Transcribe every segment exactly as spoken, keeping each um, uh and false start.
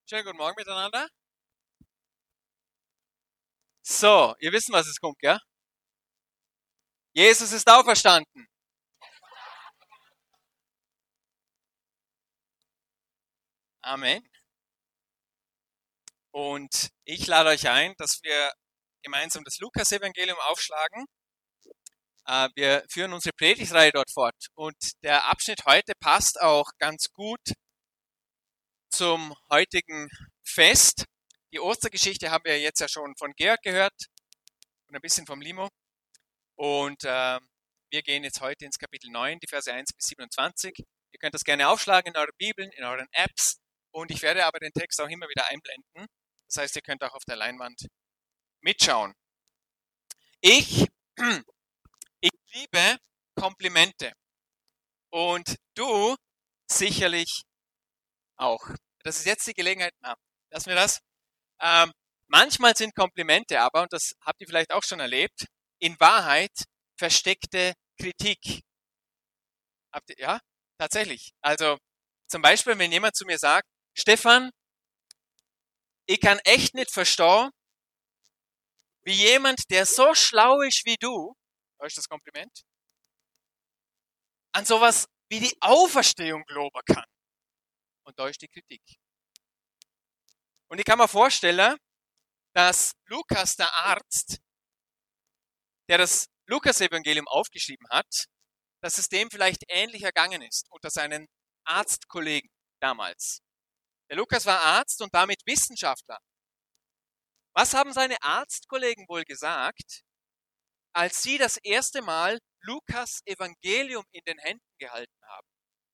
Schönen guten Morgen miteinander. So, ihr wisst, was es kommt, gell? Jesus ist auferstanden. Amen. Und ich lade euch ein, dass wir gemeinsam das Lukas-Evangelium aufschlagen. Äh, wir führen unsere Predigtreihe dort fort. Und der Abschnitt heute passt auch ganz gut zum heutigen Fest. Die Ostergeschichte haben wir jetzt ja schon von Georg gehört und ein bisschen vom Limo. Und äh, wir gehen jetzt heute ins Kapitel neun, die Verse eins bis siebenundzwanzig. Ihr könnt das gerne aufschlagen in euren Bibeln, in euren Apps. Und ich werde aber den Text auch immer wieder einblenden. Das heißt, ihr könnt auch auf der Leinwand mitschauen. Ich, ich liebe Komplimente. Und du sicherlich auch. Das ist jetzt die Gelegenheit. Na, lassen wir das. Ähm, manchmal sind Komplimente aber, und das habt ihr vielleicht auch schon erlebt, in Wahrheit versteckte Kritik. Habt ihr, ja, tatsächlich. Also zum Beispiel, wenn jemand zu mir sagt, Stefan, ich kann echt nicht verstehen, wie jemand, der so schlau ist wie du, da ist das Kompliment, an sowas wie die Auferstehung glauben kann. Und da ist die Kritik. Und ich kann mir vorstellen, dass Lukas, der Arzt, der das Lukas-Evangelium aufgeschrieben hat, dass es dem vielleicht ähnlich ergangen ist unter seinen Arztkollegen damals. Der Lukas war Arzt und damit Wissenschaftler. Was haben seine Arztkollegen wohl gesagt, als sie das erste Mal Lukas Evangelium in den Händen gehalten haben?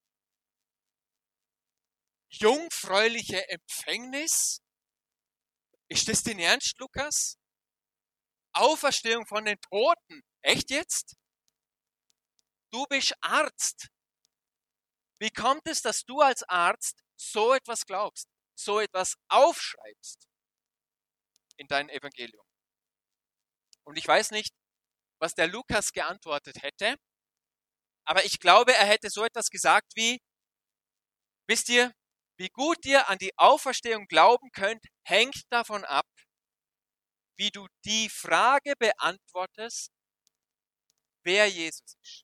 Jungfräuliche Empfängnis? Ist das denn ernst, Lukas? Auferstehung von den Toten? Echt jetzt? Du bist Arzt. Wie kommt es, dass du als Arzt so etwas glaubst, so etwas aufschreibst in dein Evangelium? Und ich weiß nicht, was der Lukas geantwortet hätte, aber ich glaube, er hätte so etwas gesagt wie, wisst ihr, wie gut ihr an die Auferstehung glauben könnt, hängt davon ab, wie du die Frage beantwortest, wer Jesus ist.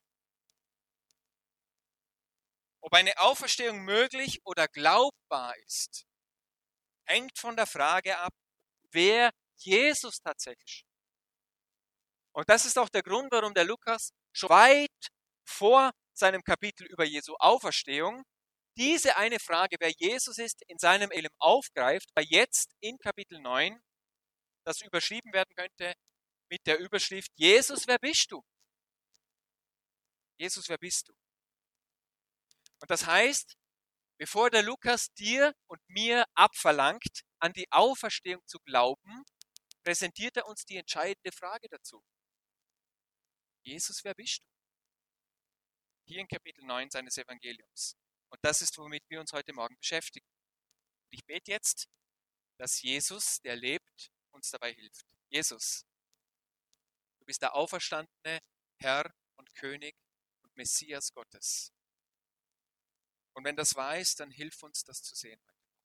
Ob eine Auferstehung möglich oder glaubbar ist, hängt von der Frage ab, wer Jesus tatsächlich ist. Und das ist auch der Grund, warum der Lukas schon weit vor seinem Kapitel über Jesu Auferstehung diese eine Frage, wer Jesus ist, in seinem Evangelium aufgreift, weil jetzt in Kapitel neun das überschrieben werden könnte mit der Überschrift Jesus, wer bist du? Jesus, wer bist du? Und das heißt, bevor der Lukas dir und mir abverlangt, an die Auferstehung zu glauben, präsentiert er uns die entscheidende Frage dazu. Jesus, wer bist du? Hier in Kapitel neun seines Evangeliums. Und das ist, womit wir uns heute Morgen beschäftigen. Und ich bete jetzt, dass Jesus, der lebt, uns dabei hilft. Jesus, du bist der auferstandene Herr und König und Messias Gottes. Und wenn das wahr ist, dann hilf uns, das zu sehen.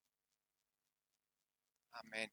Amen.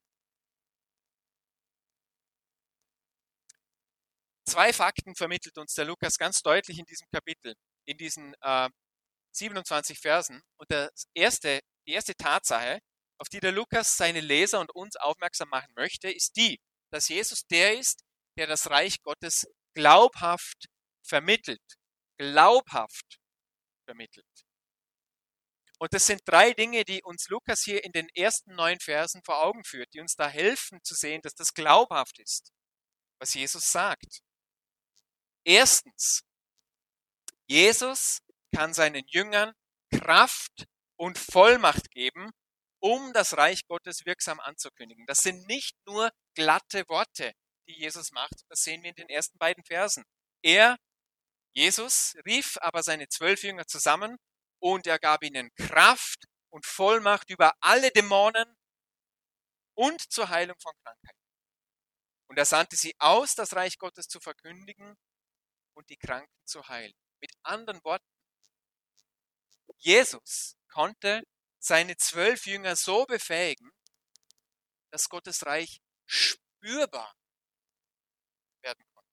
Zwei Fakten vermittelt uns der Lukas ganz deutlich in diesem Kapitel, in diesen äh, siebenundzwanzig Versen. Und das erste, die erste Tatsache, auf die der Lukas seine Leser und uns aufmerksam machen möchte, ist die, dass Jesus der ist, der das Reich Gottes glaubhaft vermittelt. Glaubhaft vermittelt. Und das sind drei Dinge, die uns Lukas hier in den ersten neun Versen vor Augen führt, die uns da helfen zu sehen, dass das glaubhaft ist, was Jesus sagt. Erstens, Jesus kann seinen Jüngern Kraft und Vollmacht geben, um das Reich Gottes wirksam anzukündigen. Das sind nicht nur glatte Worte, die Jesus macht. Das sehen wir in den ersten beiden Versen. Er, Jesus, rief aber seine zwölf Jünger zusammen und er gab ihnen Kraft und Vollmacht über alle Dämonen und zur Heilung von Krankheiten. Und er sandte sie aus, das Reich Gottes zu verkündigen und die Kranken zu heilen. Mit anderen Worten, Jesus konnte seine zwölf Jünger so befähigen, dass Gottes Reich spürbar werden konnte.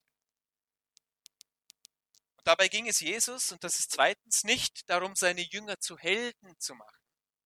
Und dabei ging es Jesus, und das ist zweitens, nicht darum, seine Jünger zu Helden zu machen,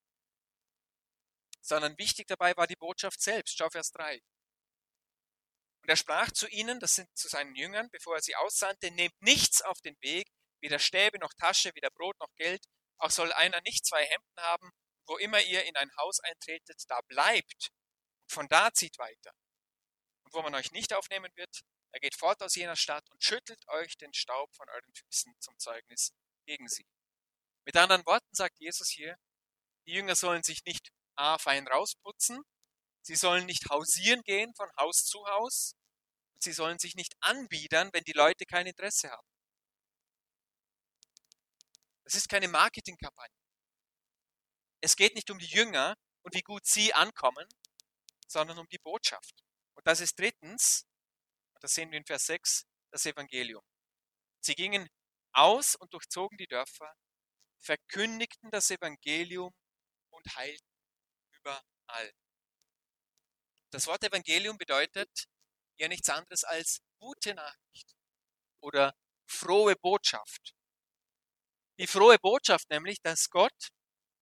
sondern wichtig dabei war die Botschaft selbst. Schau Vers drei. Und er sprach zu ihnen, das sind zu seinen Jüngern, bevor er sie aussandte, nehmt nichts auf den Weg, weder Stäbe noch Tasche, weder Brot noch Geld, auch soll einer nicht zwei Hemden haben, wo immer ihr in ein Haus eintretet, da bleibt und von da zieht weiter. Und wo man euch nicht aufnehmen wird, er geht fort aus jener Stadt und schüttelt euch den Staub von euren Füßen zum Zeugnis gegen sie. Mit anderen Worten sagt Jesus hier, die Jünger sollen sich nicht a, fein rausputzen, sie sollen nicht hausieren gehen von Haus zu Haus, und sie sollen sich nicht anbiedern, wenn die Leute kein Interesse haben. Das ist keine Marketingkampagne. Es geht nicht um die Jünger und wie gut sie ankommen, sondern um die Botschaft. Und das ist drittens, das sehen wir in Vers sechs, das Evangelium. Sie gingen aus und durchzogen die Dörfer, verkündigten das Evangelium und heilten überall. Das Wort Evangelium bedeutet ja nichts anderes als gute Nachricht oder frohe Botschaft. Die frohe Botschaft nämlich, dass Gott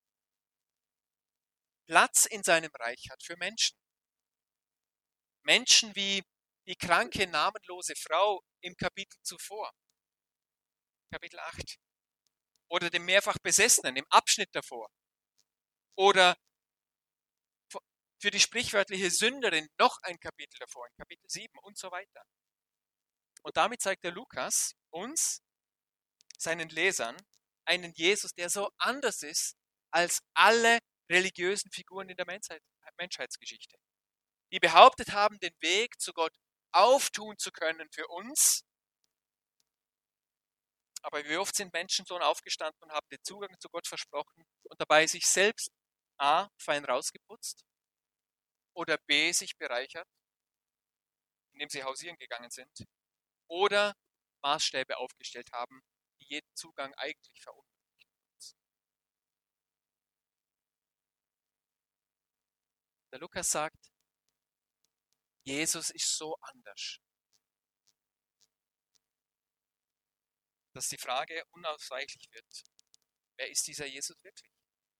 Platz in seinem Reich hat für Menschen. Menschen wie die kranke, namenlose Frau im Kapitel zuvor, Kapitel acht. Oder dem mehrfach Besessenen im Abschnitt davor. Oder für die sprichwörtliche Sünderin noch ein Kapitel davor, in Kapitel sieben und so weiter. Und damit zeigt der Lukas uns, seinen Lesern, einen Jesus, der so anders ist als alle religiösen Figuren in der Menschheit, Menschheitsgeschichte. Die behauptet haben, den Weg zu Gott auftun zu können für uns. Aber wie oft sind Menschen so aufgestanden und haben den Zugang zu Gott versprochen und dabei sich selbst a. fein rausgeputzt oder b. sich bereichert, indem sie hausieren gegangen sind, oder Maßstäbe aufgestellt haben, die jeden Zugang eigentlich verunmöglichen. Der Lukas sagt, Jesus ist so anders, dass die Frage unausweichlich wird, wer ist dieser Jesus wirklich?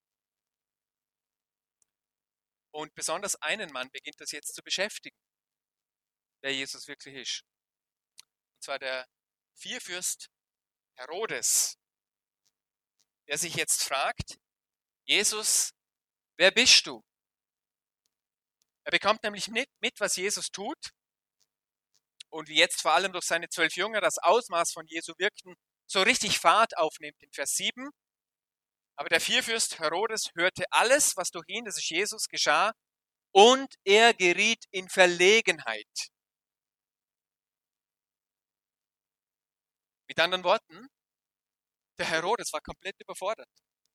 Und besonders einen Mann beginnt das jetzt zu beschäftigen, wer Jesus wirklich ist. Und zwar der Vierfürst Herodes, der sich jetzt fragt, Jesus, wer bist du? Er bekommt nämlich mit, mit, was Jesus tut und wie jetzt vor allem durch seine zwölf Jünger das Ausmaß von Jesu Wirken so richtig Fahrt aufnimmt in Vers sieben. Aber der Vierfürst Herodes hörte alles, was durch ihn, das ist Jesus, geschah, und er geriet in Verlegenheit. Mit anderen Worten, der Herodes war komplett überfordert.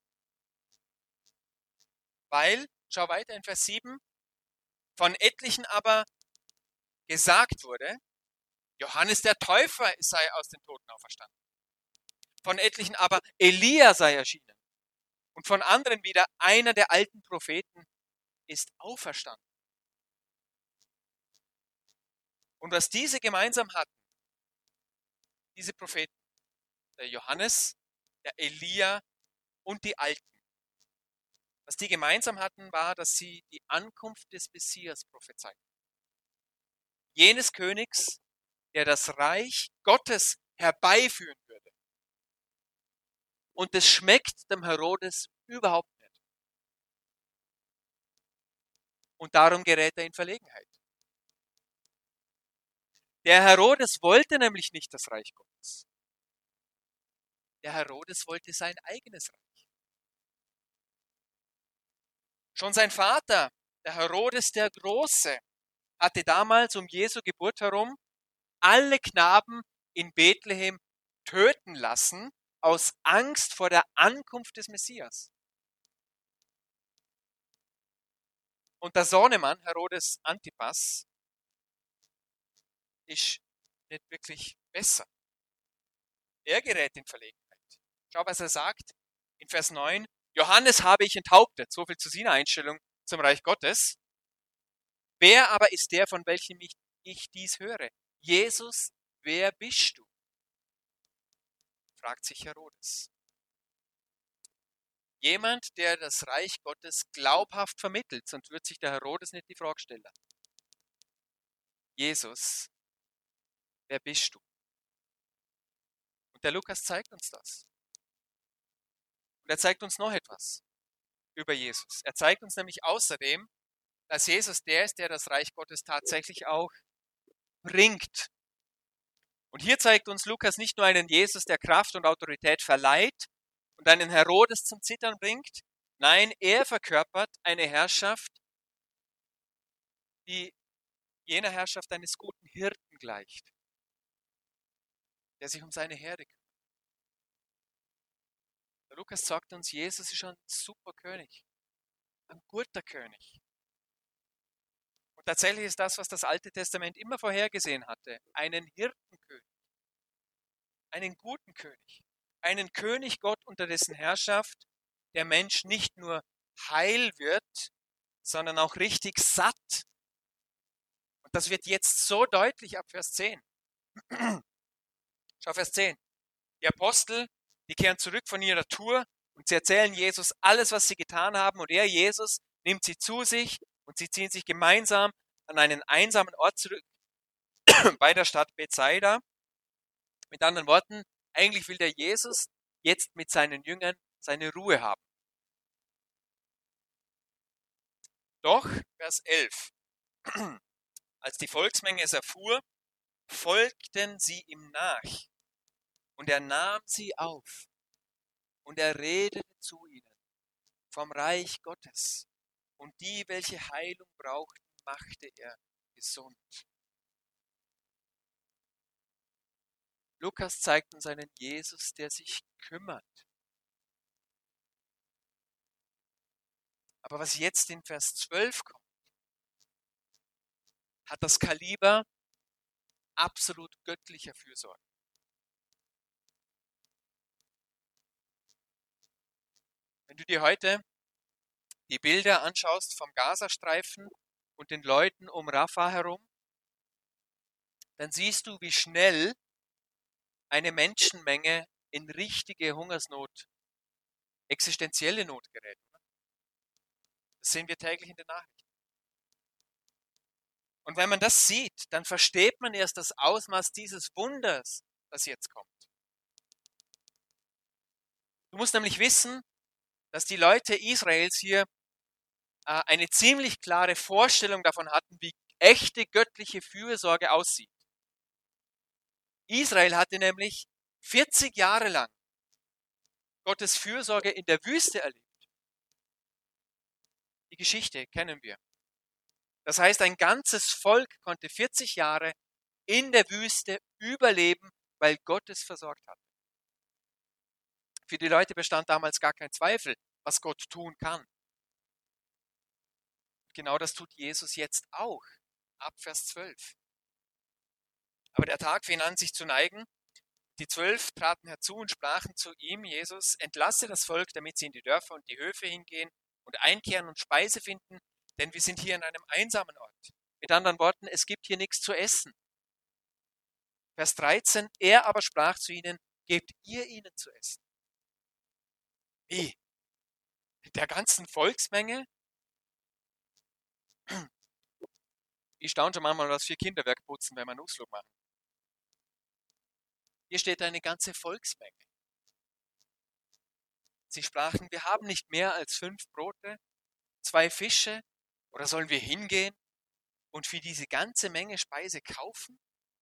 Weil, schau weiter in Vers sieben, von etlichen aber gesagt wurde, Johannes der Täufer sei aus den Toten auferstanden. Von etlichen aber Elia sei erschienen. Und von anderen wieder einer der alten Propheten ist auferstanden. Und was diese gemeinsam hatten, diese Propheten, der Johannes, der Elia und die Alten, was die gemeinsam hatten, war, dass sie die Ankunft des Messias prophezeiten. Jenes Königs, der das Reich Gottes herbeiführen würde. Und das schmeckt dem Herodes überhaupt nicht. Und darum gerät er in Verlegenheit. Der Herodes wollte nämlich nicht das Reich Gottes. Der Herodes wollte sein eigenes Reich. Schon sein Vater, der Herodes der Große, hatte damals um Jesu Geburt herum alle Knaben in Bethlehem töten lassen, aus Angst vor der Ankunft des Messias. Und der Sohnemann, Herodes Antipas, ist nicht wirklich besser. Er gerät in Verlegenheit. Schau, was er sagt in Vers neun. Johannes habe ich enthauptet. So viel zu seiner Einstellung zum Reich Gottes. Wer aber ist der, von welchem ich, ich dies höre? Jesus, wer bist du? Fragt sich Herodes. Jemand, der das Reich Gottes glaubhaft vermittelt, sonst wird sich der Herodes nicht die Frage stellen. Jesus, wer bist du? Und der Lukas zeigt uns das. Und er zeigt uns noch etwas über Jesus. Er zeigt uns nämlich außerdem, dass Jesus der ist, der das Reich Gottes tatsächlich auch bringt. Und hier zeigt uns Lukas nicht nur einen Jesus, der Kraft und Autorität verleiht und einen Herodes zum Zittern bringt. Nein, er verkörpert eine Herrschaft, die jener Herrschaft eines guten Hirten gleicht, der sich um seine Herde kümmert. Der Lukas sagt uns, Jesus ist ein super König, ein guter König. Und tatsächlich ist das, was das Alte Testament immer vorhergesehen hatte, einen Hirtenkönig, einen guten König, einen König Gott, unter dessen Herrschaft der Mensch nicht nur heil wird, sondern auch richtig satt. Und das wird jetzt so deutlich ab Vers zehn. Schau Vers zehn. Die Apostel, die kehren zurück von ihrer Tour und sie erzählen Jesus alles, was sie getan haben. Und er, Jesus, nimmt sie zu sich und sie ziehen sich gemeinsam an einen einsamen Ort zurück bei der Stadt Bethsaida. Mit anderen Worten, eigentlich will der Jesus jetzt mit seinen Jüngern seine Ruhe haben. Doch, Vers elf. Als die Volksmenge es erfuhr, folgten sie ihm nach. Und er nahm sie auf. Und er redete zu ihnen vom Reich Gottes. Und die, welche Heilung brauchten, machte er gesund. Lukas zeigt uns einen Jesus, der sich kümmert. Aber was jetzt in Vers zwölf kommt, hat das Kaliber absolut göttlicher Fürsorge. Wenn du dir heute die Bilder anschaust vom Gazastreifen und den Leuten um Rafah herum, dann siehst du, wie schnell eine Menschenmenge in richtige Hungersnot, existenzielle Not gerät. Das sehen wir täglich in den Nachrichten. Und wenn man das sieht, dann versteht man erst das Ausmaß dieses Wunders, das jetzt kommt. Du musst nämlich wissen, dass die Leute Israels hier äh, eine ziemlich klare Vorstellung davon hatten, wie echte göttliche Fürsorge aussieht. Israel hatte nämlich vierzig Jahre lang Gottes Fürsorge in der Wüste erlebt. Die Geschichte kennen wir. Das heißt, ein ganzes Volk konnte vierzig Jahre in der Wüste überleben, weil Gott es versorgt hat. Für die Leute bestand damals gar kein Zweifel, was Gott tun kann. Genau das tut Jesus jetzt auch, ab Vers zwölf. Aber der Tag fing an, sich zu neigen. Die Zwölf traten herzu und sprachen zu ihm, Jesus, entlasse das Volk, damit sie in die Dörfer und die Höfe hingehen und einkehren und Speise finden, denn wir sind hier an einem einsamen Ort. Mit anderen Worten, es gibt hier nichts zu essen. Vers dreizehn, er aber sprach zu ihnen, gebt ihr ihnen zu essen. Wie? Der ganzen Volksmenge? Ich staune schon manchmal, was für Kinderwerk putzen, wenn wir einen Ausflug machen. Hier steht eine ganze Volksmenge. Sie sprachen, wir haben nicht mehr als fünf Brote, zwei Fische, oder sollen wir hingehen und für diese ganze Menge Speise kaufen?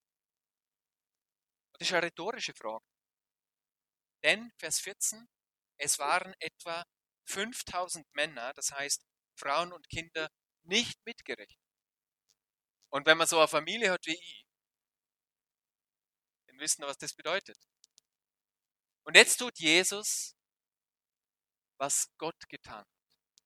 Das ist eine rhetorische Frage. Denn, Vers vierzehn, es waren etwa fünftausend Männer, das heißt Frauen und Kinder, nicht mitgerechnet. Und wenn man so eine Familie hat wie ich, dann wissen wir, was das bedeutet. Und jetzt tut Jesus, was Gott getan hat.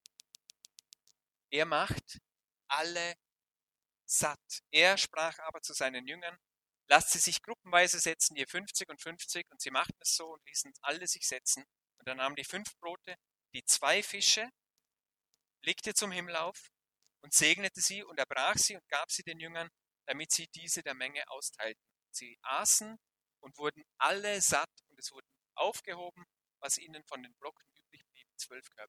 Er macht alle satt. Er sprach aber zu seinen Jüngern, lasst sie sich gruppenweise setzen, je fünfzig und fünfzig, und sie machten es so und ließen alle sich setzen. Und er nahm die fünf Brote, die zwei Fische, blickte zum Himmel auf und segnete sie und er brach sie und gab sie den Jüngern, damit sie diese der Menge austeilten. Sie aßen und wurden alle satt und es wurden aufgehoben, was ihnen von den Brocken übrig blieb, zwölf Körbe.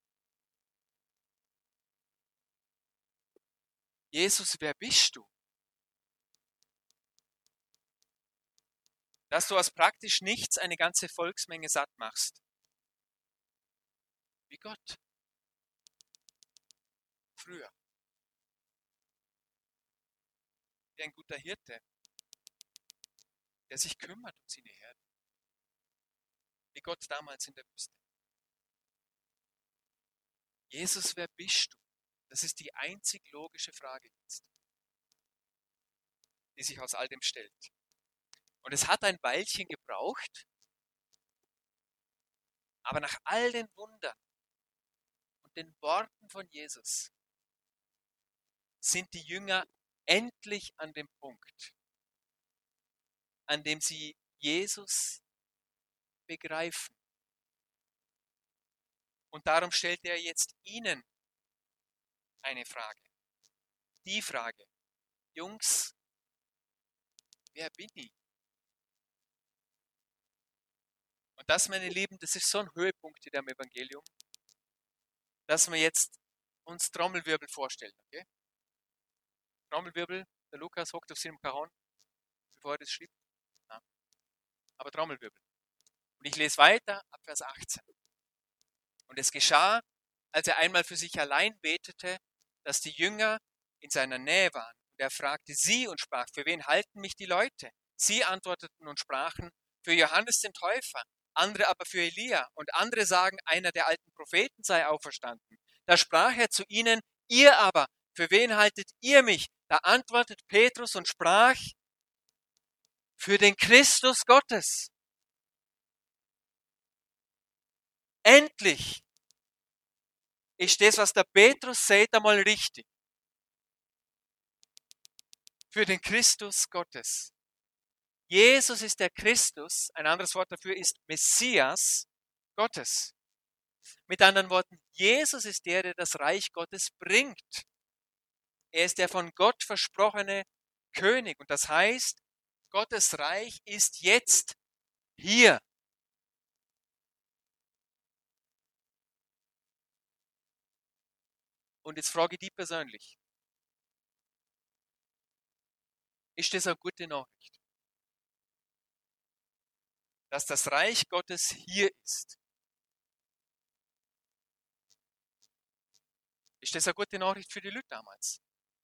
Jesus, wer bist du? Dass du aus praktisch nichts eine ganze Volksmenge satt machst. Wie Gott. Früher. Wie ein guter Hirte, der sich kümmert um seine Herde. Wie Gott damals in der Wüste. Jesus, wer bist du? Das ist die einzig logische Frage jetzt, die sich aus all dem stellt. Und es hat ein Weilchen gebraucht, aber nach all den Wundern und den Worten von Jesus sind die Jünger endlich an dem Punkt, an dem sie Jesus begreifen. Und darum stellt er jetzt ihnen eine Frage. Die Frage, Jungs, wer bin ich? Und das, meine Lieben, das ist so ein Höhepunkt in dem Evangelium, dass wir jetzt uns Trommelwirbel vorstellen. Okay? Trommelwirbel, der Lukas hockt auf seinem Cajon, bevor er das schrieb. Ja. Aber Trommelwirbel. Und ich lese weiter ab Vers achtzehn. Und es geschah, als er einmal für sich allein betete, dass die Jünger in seiner Nähe waren. Und er fragte sie und sprach, für wen halten mich die Leute? Sie antworteten und sprachen, für Johannes den Täufer, andere aber für Elia. Und andere sagen, einer der alten Propheten sei auferstanden. Da sprach er zu ihnen, ihr aber, für wen haltet ihr mich? Da antwortet Petrus und sprach, für den Christus Gottes. Endlich ist das, was der Petrus sagt, einmal richtig. Für den Christus Gottes. Jesus ist der Christus, ein anderes Wort dafür ist Messias Gottes. Mit anderen Worten, Jesus ist der, der das Reich Gottes bringt. Er ist der von Gott versprochene König. Und das heißt, Gottes Reich ist jetzt hier. Und jetzt frage ich dich persönlich. Ist das eine gute Nachricht? Dass das Reich Gottes hier ist. Ist das eine gute Nachricht für die Leute damals?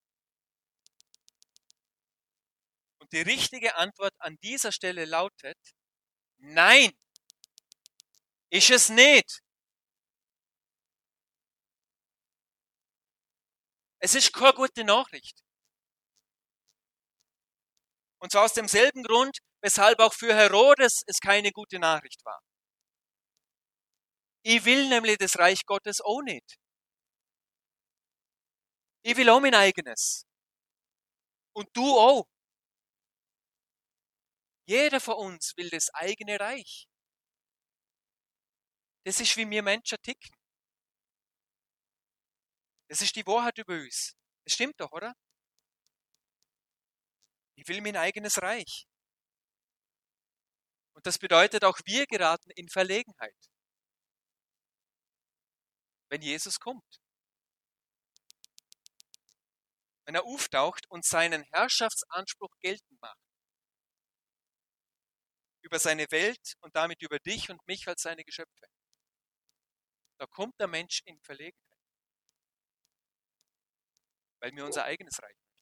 Und die richtige Antwort an dieser Stelle lautet, nein, ist es nicht. Es ist keine gute Nachricht. Und zwar aus demselben Grund, weshalb auch für Herodes es keine gute Nachricht war. Ich will nämlich das Reich Gottes auch nicht. Ich will auch mein eigenes. Und du auch. Jeder von uns will das eigene Reich. Das ist, wie wir Menschen ticken. Das ist die Wahrheit über uns. Das stimmt doch, oder? Ich will mein eigenes Reich. Und das bedeutet, auch wir geraten in Verlegenheit, wenn Jesus kommt. Wenn er auftaucht und seinen Herrschaftsanspruch geltend macht. Über seine Welt und damit über dich und mich als seine Geschöpfe. Da kommt der Mensch in Verlegenheit. Weil wir unser eigenes Reich möchten.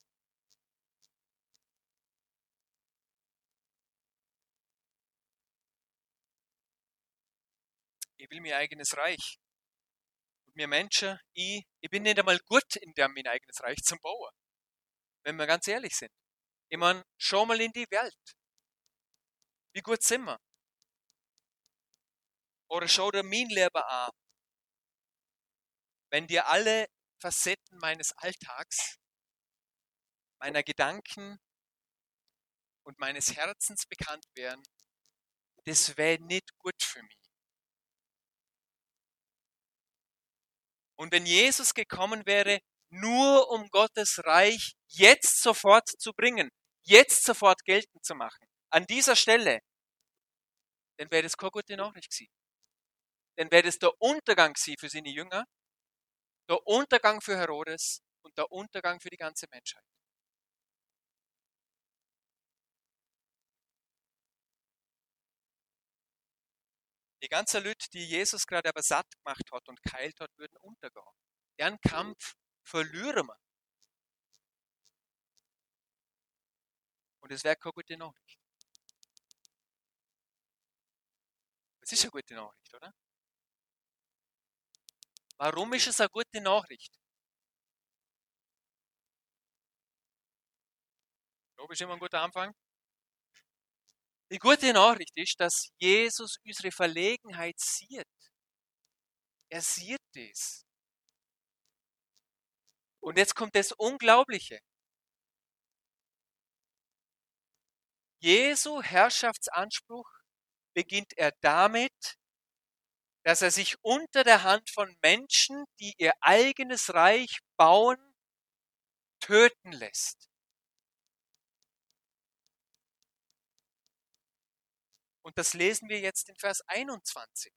Ich will mein eigenes Reich. Und wir Menschen, ich, ich bin nicht einmal gut in dem mein eigenes Reich zum Bauen. Wenn wir ganz ehrlich sind. Ich meine, schau mal in die Welt. Wie gut sind wir? Oder schau dir mein Leben an. Wenn dir alle Facetten meines Alltags, meiner Gedanken und meines Herzens bekannt wären, das wäre nicht gut für mich. Und wenn Jesus gekommen wäre, nur um Gottes Reich jetzt sofort zu bringen, jetzt sofort geltend zu machen, an dieser Stelle, dann wäre das keine gute Nachricht gewesen. Dann wäre das der Untergang gewesen für seine Jünger, der Untergang für Herodes und der Untergang für die ganze Menschheit. Die ganzen Leute, die Jesus gerade aber satt gemacht hat und geheilt hat, würden untergehen. Deren Kampf verlieren wir. Und es wäre keine gute Nachricht. Das ist eine gute Nachricht, oder? Warum ist es eine gute Nachricht? Das ist immer ein guter Anfang. Die gute Nachricht ist, dass Jesus unsere Verlegenheit sieht. Er sieht es. Und jetzt kommt das Unglaubliche. Jesu Herrschaftsanspruch beginnt er damit, dass er sich unter der Hand von Menschen, die ihr eigenes Reich bauen, töten lässt. Und das lesen wir jetzt in Vers einundzwanzig.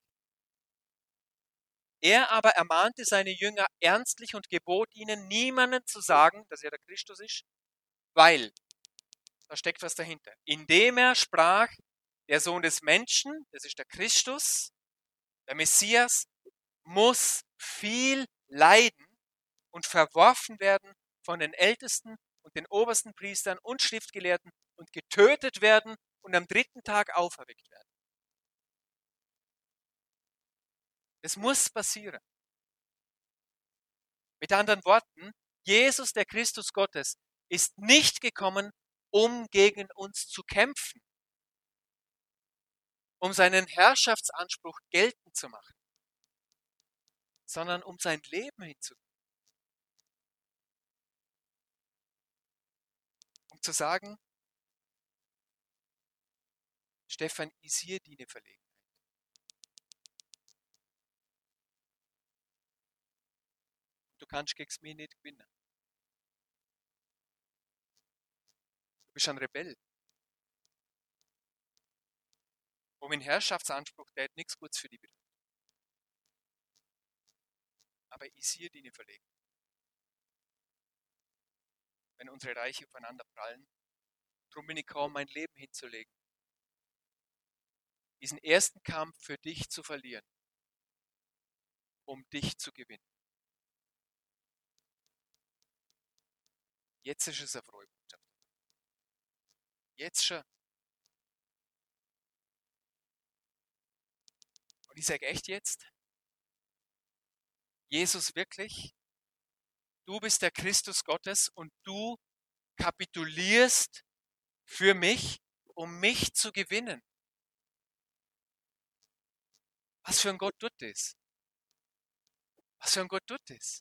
Er aber ermahnte seine Jünger ernstlich und gebot ihnen, niemanden zu sagen, dass er der Christus ist, weil, da steckt was dahinter, indem er sprach, der Sohn des Menschen, das ist der Christus, der Messias, muss viel leiden und verworfen werden von den Ältesten und den obersten Priestern und Schriftgelehrten und getötet werden und am dritten Tag auferweckt werden. Das muss passieren. Mit anderen Worten, Jesus, der Christus Gottes, ist nicht gekommen, um gegen uns zu kämpfen, um seinen Herrschaftsanspruch geltend zu machen, sondern um sein Leben hinzugeben. Um zu sagen, Stefan, ich sehe deine Verlegenheit. Du kannst gegen mich nicht gewinnen. Du bist ein Rebell. Um in Herrschaftsanspruch, der hat nichts Gutes für dich bedeutet. Aber ich sehe deine Verlegenheit. Wenn unsere Reiche aufeinander prallen, darum bin ich kaum, mein Leben hinzulegen. Diesen ersten Kampf für dich zu verlieren, um dich zu gewinnen. Jetzt ist es eine frohe Botschaft. Jetzt schon. Und ich sage echt jetzt, Jesus wirklich, du bist der Christus Gottes und du kapitulierst für mich, um mich zu gewinnen. Was für ein Gott tut das? Was für ein Gott tut das?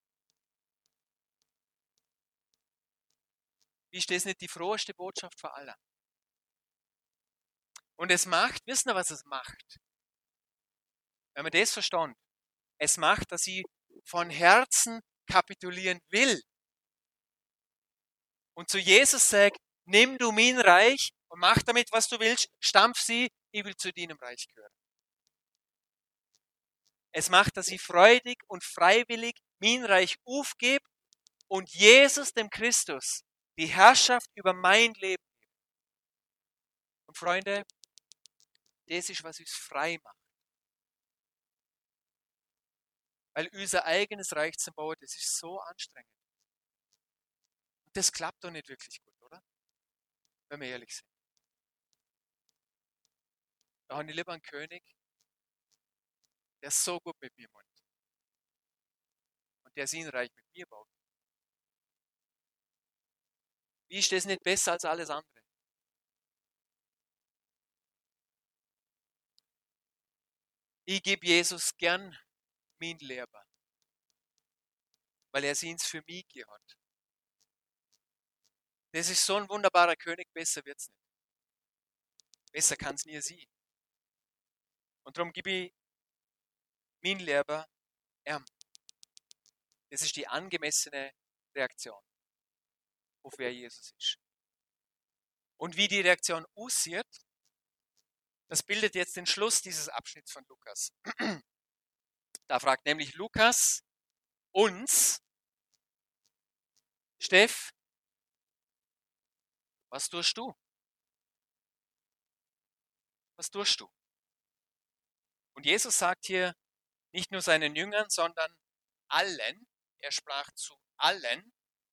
Ist das nicht die froheste Botschaft für alle? Und es macht, wissen wir, was es macht? Wenn man das verstanden, es macht, dass ich von Herzen kapitulieren will. Und zu Jesus sage, nimm du mein Reich und mach damit, was du willst, stampf sie, ich will zu deinem Reich gehören. Es macht, dass ich freudig und freiwillig mein Reich aufgebe und Jesus, dem Christus, die Herrschaft über mein Leben gebe. Und Freunde, das ist, was uns frei macht. Weil unser eigenes Reich zu bauen, das ist so anstrengend. Und das klappt doch nicht wirklich gut, oder? Wenn wir ehrlich sind. Da habe ich lieber einen König, der so gut mit mir meint. Und der sein Reich mit mir baut. Wie ist das nicht besser als alles andere? Ich gebe Jesus gern mein Leben, weil er es für mich gegeben hat. Das ist so ein wunderbarer König, besser wird es nicht. Besser kann es nie sein. Und darum gebe ich mein Leben ihm. Das ist die angemessene Reaktion auf wer Jesus ist. Und wie die Reaktion aussieht, das bildet jetzt den Schluss dieses Abschnitts von Lukas. Da fragt nämlich Lukas uns, Steff, was tust du? Was tust du? Und Jesus sagt hier nicht nur seinen Jüngern, sondern allen, er sprach zu allen,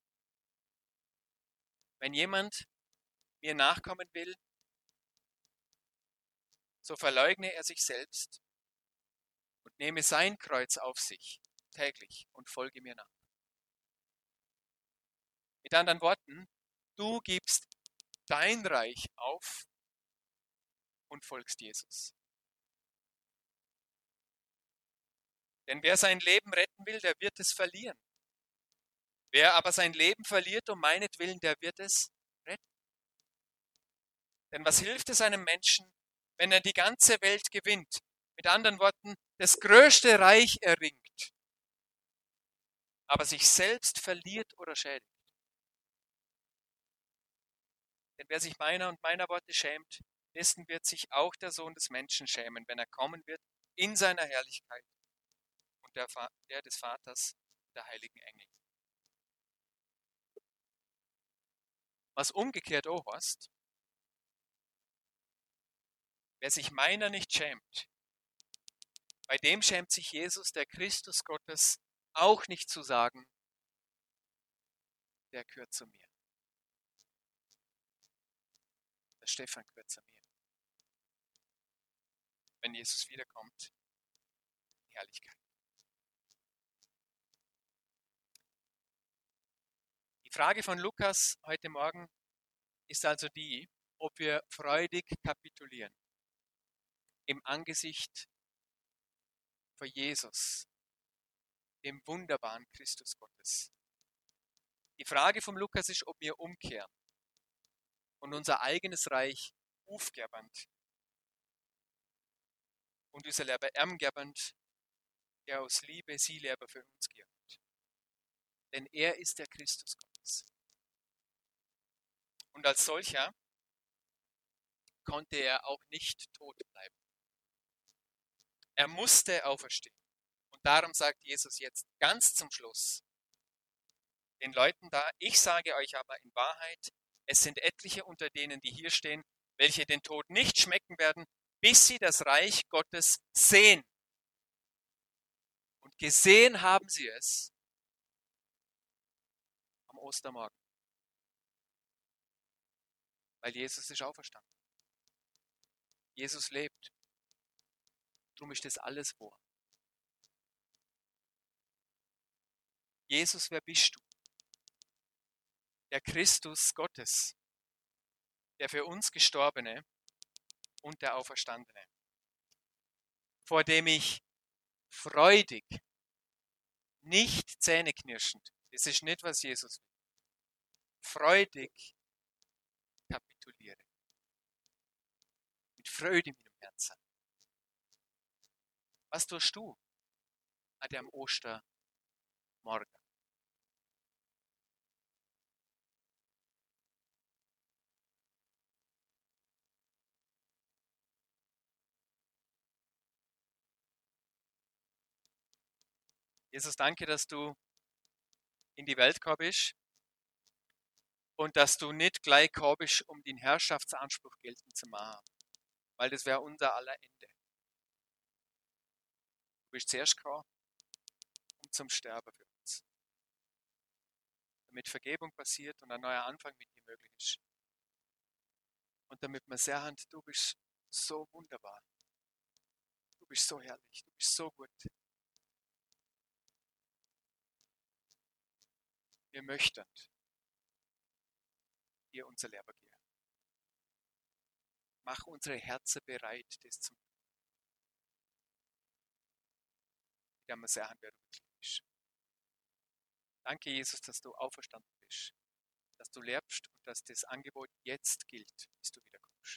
wenn jemand mir nachkommen will, so verleugne er sich selbst und nehme sein Kreuz auf sich täglich und folge mir nach. Mit anderen Worten, du gibst dein Reich auf und folgst Jesus. Denn wer sein Leben retten will, der wird es verlieren. Wer aber sein Leben verliert um meinetwillen, der wird es retten. Denn was hilft es einem Menschen, wenn er die ganze Welt gewinnt? Mit anderen Worten, das größte Reich erringt, aber sich selbst verliert oder schädigt. Denn wer sich meiner und meiner Worte schämt, dessen wird sich auch der Sohn des Menschen schämen, wenn er kommen wird in seiner Herrlichkeit und der, der des Vaters der heiligen Engel. Was umgekehrt auch heißt, wer sich meiner nicht schämt, bei dem schämt sich Jesus, der Christus Gottes, auch nicht zu sagen, der gehört zu mir. Der Stefan gehört zu mir. Wenn Jesus wiederkommt, in Herrlichkeit. Die Frage von Lukas heute Morgen ist also die, ob wir freudig kapitulieren im Angesicht vor Jesus, dem wunderbaren Christus Gottes. Die Frage von Lukas ist, ob wir umkehren und unser eigenes Reich aufgebend und unser Leben ermgebend, der aus Liebe sie Leben für uns gibt. Denn er ist der Christus Gottes. Und als solcher konnte er auch nicht tot bleiben. Er musste auferstehen. Und darum sagt Jesus jetzt ganz zum Schluss den Leuten da, ich sage euch aber in Wahrheit, es sind etliche unter denen, die hier stehen, welche den Tod nicht schmecken werden, bis sie das Reich Gottes sehen. Und gesehen haben sie es am Ostermorgen. Weil Jesus ist auferstanden. Jesus lebt. Darum ist das alles wahr. Jesus, wer bist du? Der Christus Gottes, der für uns Gestorbene und der Auferstandene, vor dem ich freudig, nicht zähneknirschend, das ist nicht, was Jesus will, freudig kapituliere. Mit Freude in meinem Herzen. Was tust du an dem Ostermorgen? Jesus, danke, dass du in die Welt gekommen bist und dass du nicht gleich gekommen bist, um den Herrschaftsanspruch geltend zu machen, weil das wäre unser aller Ende. Du bist zuerst gekommen, um zum Sterben für uns. Damit Vergebung passiert und ein neuer Anfang mit dir möglich ist. Und damit wir sagen, du bist so wunderbar. Du bist so herrlich, du bist so gut. Wir möchten dir unser Leben geben. Mach unsere Herzen bereit, das zu tun. Damit wir sagen, wer du wirklich bist. Danke, Jesus, dass du auferstanden bist, dass du lebst und dass das Angebot jetzt gilt, bis du